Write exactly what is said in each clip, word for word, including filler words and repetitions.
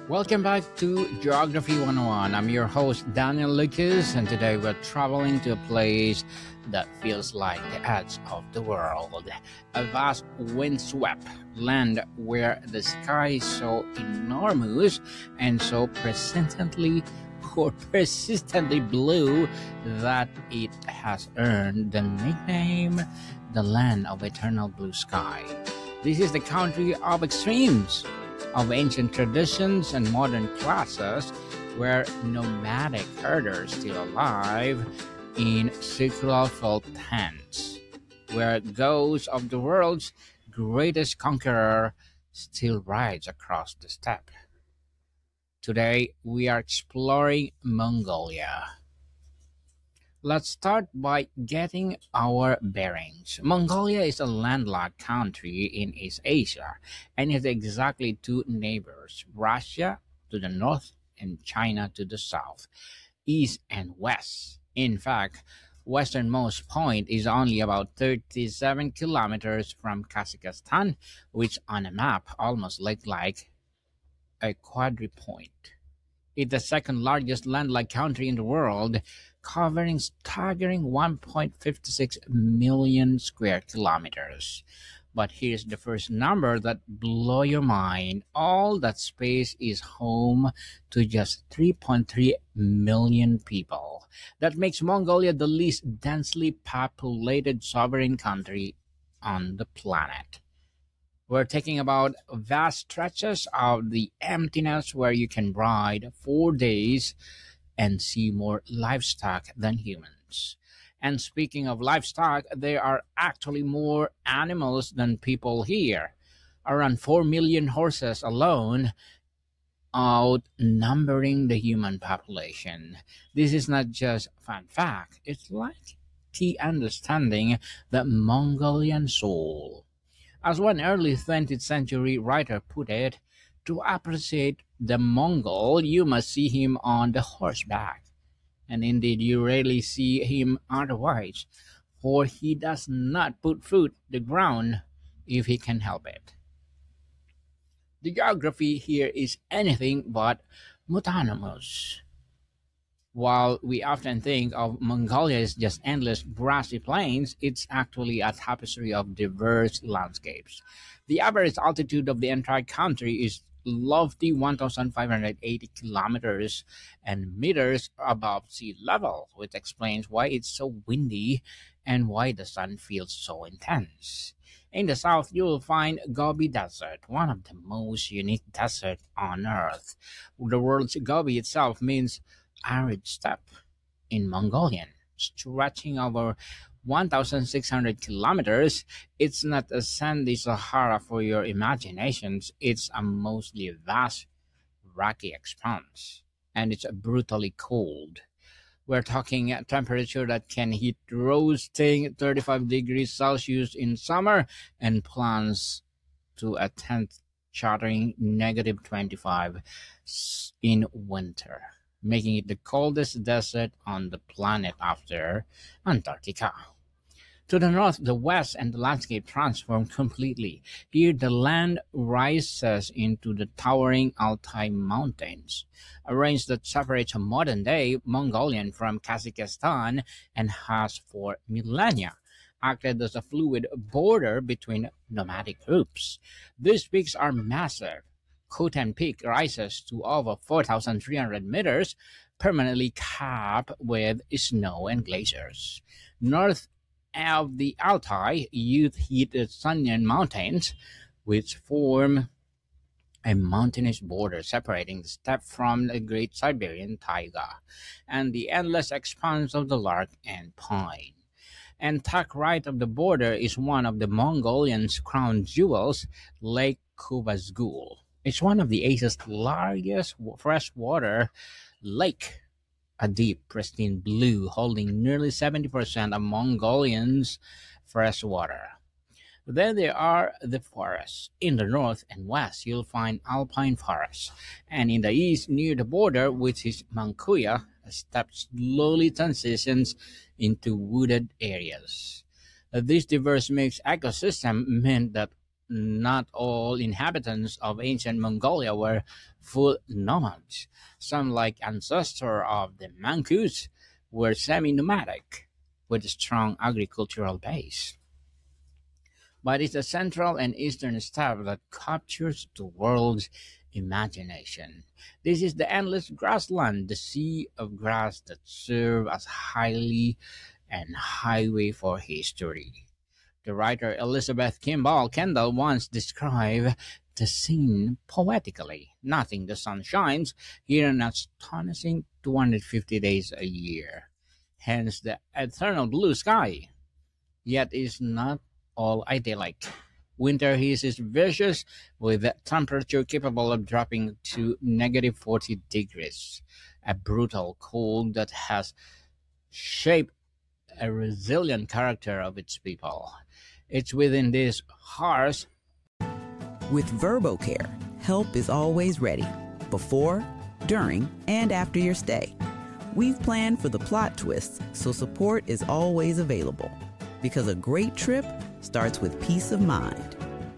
Welcome back to Geography one oh one. I'm your host, Daniel Lucas, and today we're traveling to a place that feels like the edge of the world. A vast windswept land where the sky is so enormous and so persistently or persistently blue that it has earned the nickname the land of eternal blue sky. This is the country of extremes, of ancient traditions and modern classes, where nomadic herders still alive in circular felt tents, where ghosts of the world's greatest conqueror still rides across the steppe. Today we are exploring Mongolia. Let's start by getting our bearings. Mongolia is a landlocked country in East Asia and has exactly two neighbors, Russia to the north and China to the south, east and west. In fact, westernmost point is only about thirty-seven kilometers from Kazakhstan, which on a map almost looks like a quadripoint. It's the second largest landlocked country in the world, covering staggering one point five six million square kilometers. But here's the first number that blow your mind. All that space is home to just three point three million people. That makes Mongolia the least densely populated sovereign country on the planet. We're talking about vast stretches of the emptiness where you can ride four days and see more livestock than humans. And speaking of livestock, there are actually more animals than people here. Around four million horses alone, outnumbering the human population. This is not just fun fact, it's like key understanding the Mongolian soul. As one early twentieth century writer put it, to appreciate the Mongol, you must see him on the horseback. And indeed, you rarely see him otherwise, for he does not put foot the ground if he can help it. The geography here is anything but monotonous. While we often think of Mongolia as just endless grassy plains, it's actually a tapestry of diverse landscapes. The average altitude of the entire country is lofty one thousand five hundred eighty kilometers and meters above sea level, which explains why it's so windy and why the sun feels so intense. In the south, you will find Gobi Desert, one of the most unique deserts on Earth. The word Gobi itself means arid steppe in Mongolian, stretching over one thousand six hundred kilometers. It's not a sandy Sahara for your imaginations, it's a mostly vast, rocky expanse, and it's brutally cold. We're talking a temperature that can hit roasting thirty-five degrees Celsius in summer and plunge to a tenth shattering negative twenty-five in winter, making it the coldest desert on the planet after Antarctica. To the north, the west, and the landscape transform completely. Here, the land rises into the towering Altai Mountains, a range that separates modern-day Mongolian from Kazakhstan and has for millennia acted as a fluid border between nomadic groups. These peaks are massive. Khotan Peak rises to over four thousand three hundred meters, permanently capped with snow and glaciers. North of the Altai, you hit the Sunyan Mountains, which form a mountainous border separating the steppe from the Great Siberian Taiga, and the endless expanse of the larch and pine. And tucked right of the border is one of the Mongolians' crown jewels, Lake Kubazgul. It's one of the Asia's largest freshwater lake, a deep, pristine blue holding nearly seventy percent of Mongolians' fresh water. Then there are the forests. In the north and west, you'll find alpine forests, and in the east, near the border, which is Manchuria, a steppe slowly transitions into wooded areas. Uh, This diverse mixed ecosystem meant that not all inhabitants of ancient Mongolia were full nomads. Some, like ancestor of the Manchus, were semi-nomadic, with a strong agricultural base. But it's the central and eastern steppe that captures the world's imagination. This is the endless grassland, the sea of grass that serve as highly and highway for history. The writer Elizabeth Kimball Kendall once described the scene poetically. Nothing the sun shines here an astonishing two hundred fifty days a year. Hence the eternal blue sky. Yet is not all idyllic. Winter here is vicious with a temperature capable of dropping to negative forty degrees. A brutal cold that has shaped a resilient character of its people. It's within this harsh. With VerboCare, help is always ready, before, during, and after your stay. We've planned for the plot twists, so support is always available. Because a great trip starts with peace of mind.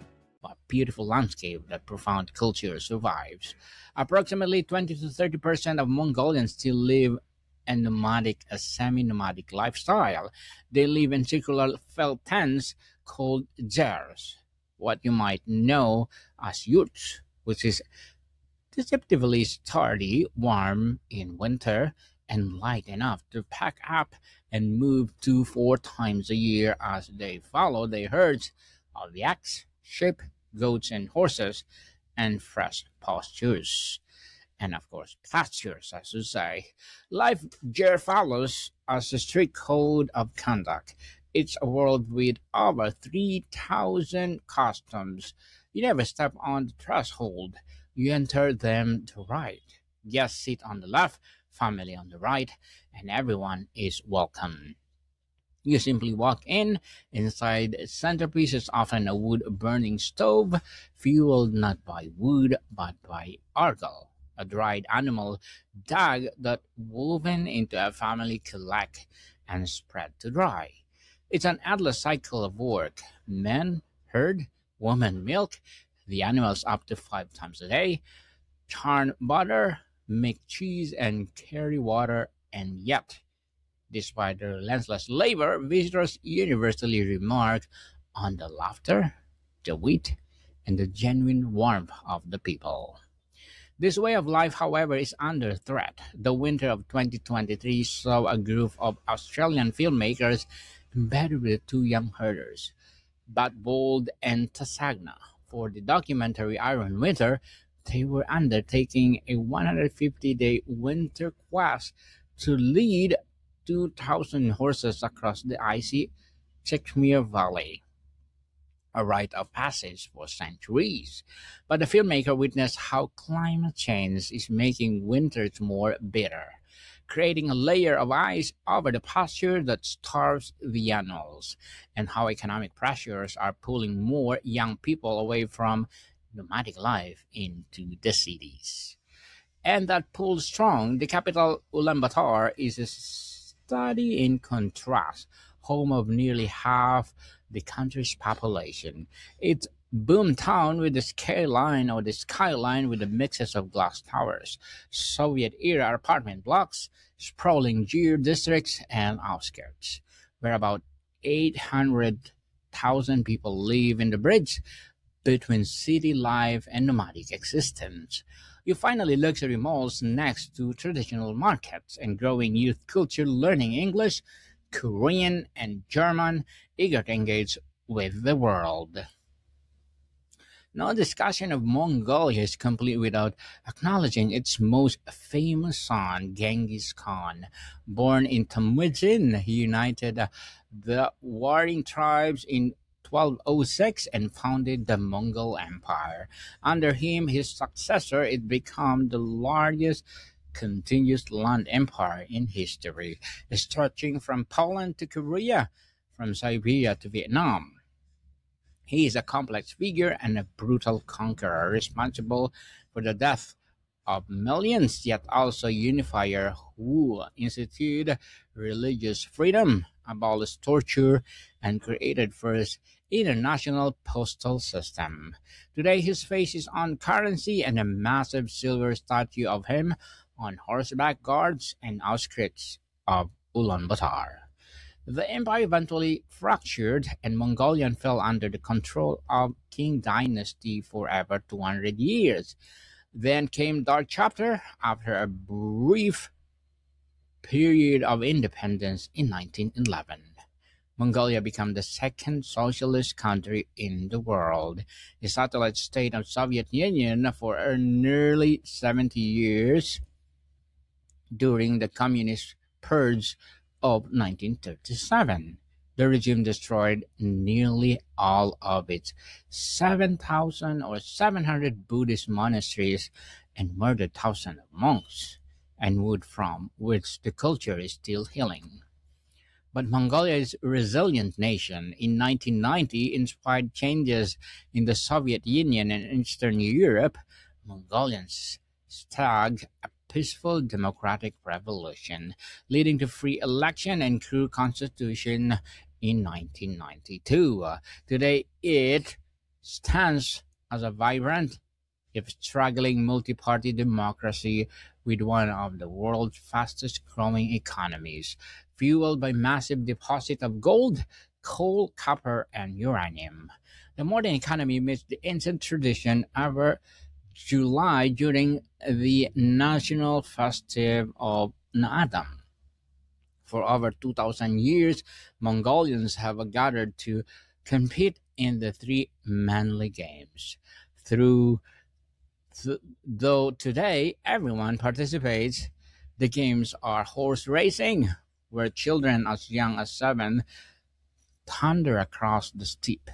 A beautiful landscape that profound culture survives. Approximately twenty to thirty percent of Mongolians still live a nomadic, a semi-nomadic lifestyle. They live in circular felt tents called jars, what you might know as yurts, which is deceptively sturdy, warm in winter, and light enough to pack up and move two four times a year as they follow their herds of yaks, sheep, goats, and horses, and fresh pastures. And of course, pastures, as you say. Life here follows as a strict code of conduct. It's a world with over three thousand customs. You never step on the threshold. You enter them the right. Guests sit on the left, family on the right, and everyone is welcome. You simply walk in. Inside the centerpiece is often a wood burning stove, fueled not by wood but by argal, a dried animal dug that woven into a family collect and spread to dry. It's an endless cycle of work. Men herd, women milk, the animals up to five times a day, churn butter, make cheese, and carry water, and yet, despite their relentless labor, visitors universally remark on the laughter, the wit, and the genuine warmth of the people. This way of life, however, is under threat. The winter of twenty twenty-three saw a group of Australian filmmakers embedded with two young herders, Bat Bold and Tasagna. For the documentary Iron Winter, they were undertaking a one hundred fifty day winter quest to lead two thousand horses across the icy Chechmere Valley, a rite of passage for centuries. But the filmmaker witnessed how climate change is making winters more bitter, creating a layer of ice over the pasture that starves the animals, and how economic pressures are pulling more young people away from nomadic life into the cities. And that pull strong, the capital Ulaanbaatar is a study in contrast, home of nearly half the country's population. It's boom town with the skyline or the skyline with the mixes of glass towers, Soviet-era apartment blocks, sprawling gear districts, and outskirts, where about eight hundred thousand people live in the bridge between city life and nomadic existence. You finally luxury malls next to traditional markets and growing youth culture learning English, Korean, and German, eager to engage with the world. No discussion of Mongolia is complete without acknowledging its most famous son, Genghis Khan. Born in Temujin, he united uh, the warring tribes in twelve oh six and founded the Mongol Empire. Under him, his successor, it became the largest continuous land empire in history, stretching from Poland to Korea, from Siberia to Vietnam. He is a complex figure and a brutal conqueror, responsible for the death of millions, yet also unifier who instituted religious freedom, abolished torture, and created first international postal system. Today his face is on currency and a massive silver statue of him on horseback guards and outskirts of Ulaanbaatar. The empire eventually fractured and Mongolian fell under the control of King Dynasty for over two hundred years. Then came Dark Chapter after a brief period of independence in nineteen eleven. Mongolia became the second socialist country in the world, a satellite state of Soviet Union for nearly seventy years during the communist purge of nineteen thirty-seven. The regime destroyed nearly all of its seven thousand or seven hundred Buddhist monasteries and murdered thousands of monks, and wood from which the culture is still healing. But Mongolia is a resilient nation. In nineteen ninety, inspired changes in the Soviet Union and Eastern Europe, Mongolians staged a peaceful democratic revolution, leading to free election and true constitution in nineteen ninety-two. Uh, today, it stands as a vibrant, if struggling, multi-party democracy with one of the world's fastest-growing economies, fueled by massive deposits of gold, coal, copper, and uranium. The modern economy meets the ancient tradition of July during the national festive of Naadam. For over two thousand years, Mongolians have gathered to compete in the three manly games. Through th- though today everyone participates, the games are horse racing, where children as young as seven thunder across the steppe.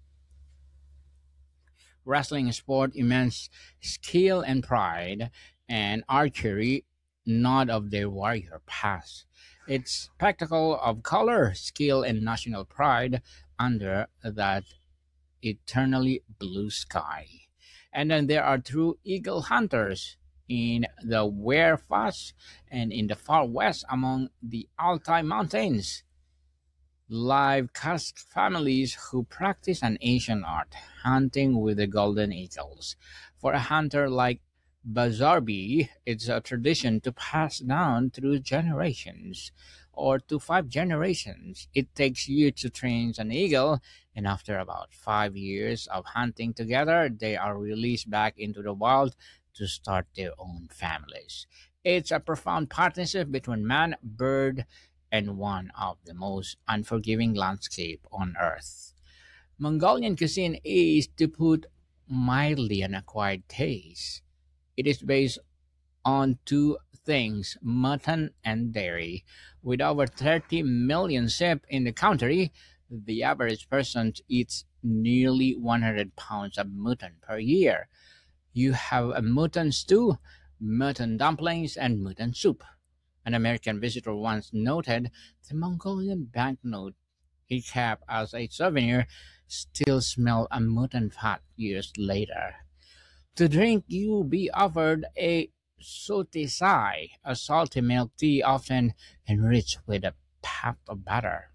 Wrestling sport, immense skill and pride, and archery, none of their warrior past. It's spectacle of color, skill, and national pride under that eternally blue sky. And then there are true eagle hunters in the Werefas and in the far west among the Altai Mountains. Live caste families who practice an ancient art, hunting with the golden eagles. For a hunter like Bazarbi, it's a tradition to pass down through generations, or to five generations. It takes years to train an eagle, and after about five years of hunting together, they are released back into the wild to start their own families. It's a profound partnership between man, bird, and one of the most unforgiving landscape on earth. Mongolian cuisine is, to put mildly, an acquired taste. It is based on two things, mutton and dairy. With over thirty million sheep in the country, the average person eats nearly one hundred pounds of mutton per year. You have a mutton stew, mutton dumplings, and mutton soup. An American visitor once noted the Mongolian banknote he kept as a souvenir still smell a mutton fat years later. To drink, you be offered a sotisai, a salty milk tea often enriched with a pat of butter.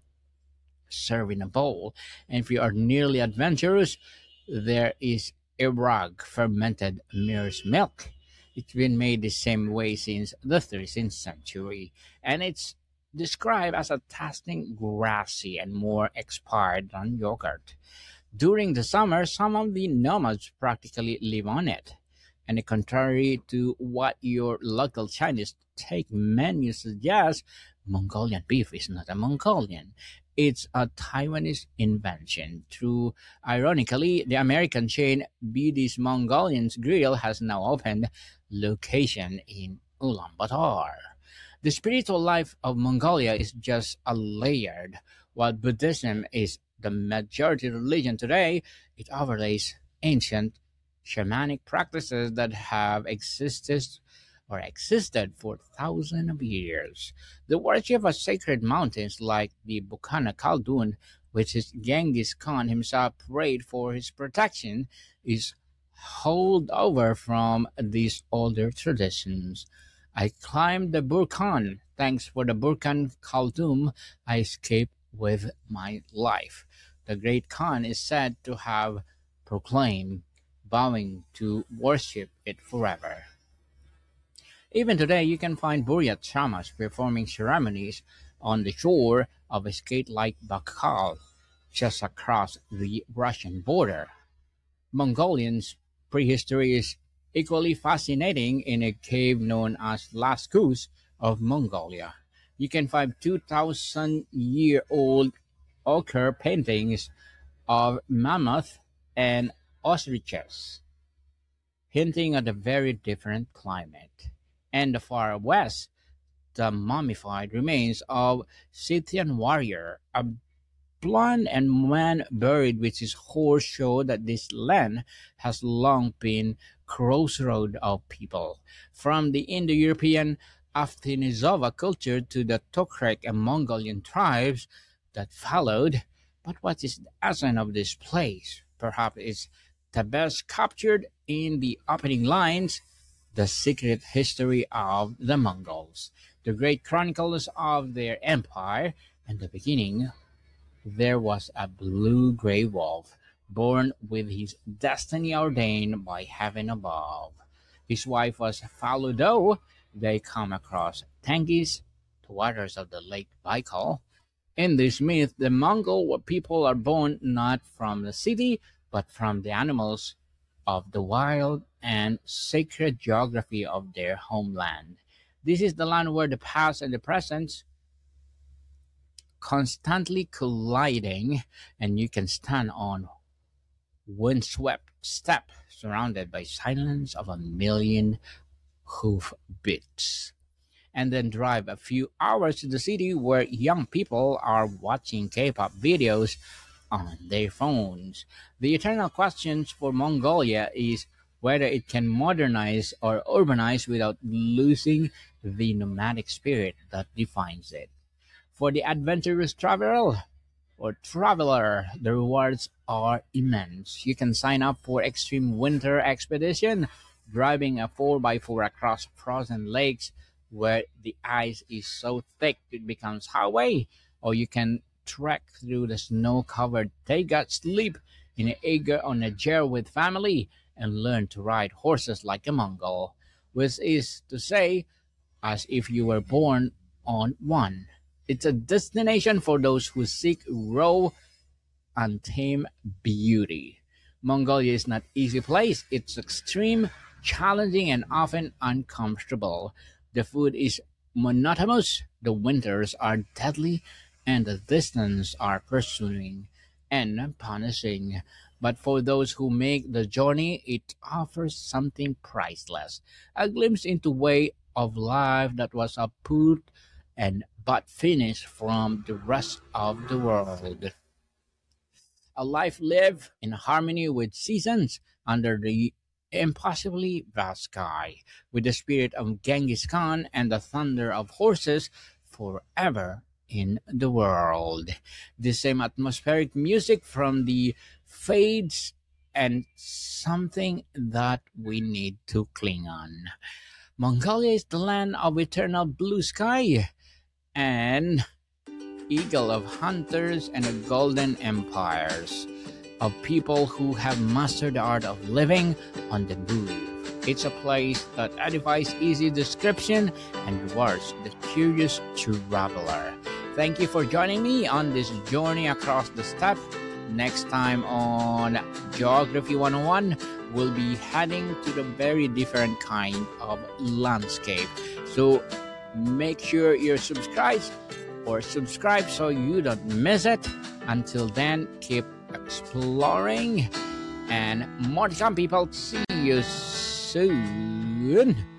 Serve in a bowl, and if you are nearly adventurous, there is Irag, fermented mare's milk. It's been made the same way since the thirteenth century, and it's described as a tasting grassy and more expired than yogurt. During the summer, some of the nomads practically live on it. And contrary to what your local Chinese take menu suggests, Mongolian beef is not a Mongolian. It's a Taiwanese invention. True, ironically, the American chain B D's Mongolian's Grill has now opened location in Ulaanbaatar. The spiritual life of Mongolia is just a layered. While Buddhism is the majority religion today, it overlays ancient shamanic practices that have existed or existed for thousands of years. The worship of sacred mountains like the Bukhana Khaldun, which is Genghis Khan himself prayed for his protection, is hold over from these older traditions. I climbed the Burkhan. Thanks for the Burkhan Khaldun, I escaped with my life. The great Khan is said to have proclaimed, vowing to worship it forever. Even today, you can find Buryat shamas performing ceremonies on the shore of a skate like Baikal, just across the Russian border. Mongolians' prehistory is equally fascinating in a cave known as Lascaux of Mongolia. You can find two thousand year old ochre paintings of mammoth and ostriches, hinting at a very different climate. And the far west, the mummified remains of Scythian warrior, a blonde and man buried with his horse show that this land has long been crossroad of people. From the Indo-European Afghanisova culture to the Tokrek and Mongolian tribes that followed. But what is the essence of this place? Perhaps it's the best captured in the opening lines, the secret history of the Mongols, the great chronicles of their empire, and the beginning. There was a blue-gray wolf, born with his destiny ordained by heaven above. His wife was Faludo. They come across Tengiz, the waters of the Lake Baikal. In this myth, the Mongol people are born not from the city, but from the animals of the wild and sacred geography of their homeland. This is the land where the past and the present constantly colliding, and you can stand on windswept steppe surrounded by silence of a million hoof beats, and then drive a few hours to the city where young people are watching K-pop videos on their phones. The eternal question for Mongolia is whether it can modernize or urbanize without losing the nomadic spirit that defines it. For the adventurous traveler or traveler, the rewards are immense. You can sign up for extreme winter expedition, driving a four by four across frozen lakes where the ice is so thick it becomes highway, or you can trek through the snow-covered taiga, sleep in an eager on a chair with family, and learn to ride horses like a Mongol, which is to say, as if you were born on one. It's a destination for those who seek raw, untamed beauty. Mongolia is not an easy place. It's extreme, challenging, and often uncomfortable. The food is monotonous, the winters are deadly, and the distance are pursuing and punishing. But for those who make the journey, it offers something priceless, a glimpse into way of life that was put and but finished from the rest of the world. A life lived in harmony with seasons under the impossibly vast sky, with the spirit of Genghis Khan and the thunder of horses forever in the world. The same atmospheric music from the fades and something that we need to cling on. Mongolia is the land of eternal blue sky, an eagle of hunters and a golden empires of people who have mastered the art of living on the move. It's a place that edifies easy description and rewards the curious traveler. Thank you for joining me on this journey across the steppe. Next time on Geography one oh one, we'll be heading to the very different kind of landscape. So make sure you're subscribed or subscribe so you don't miss it. Until then, keep exploring and more to come, people. See you soon.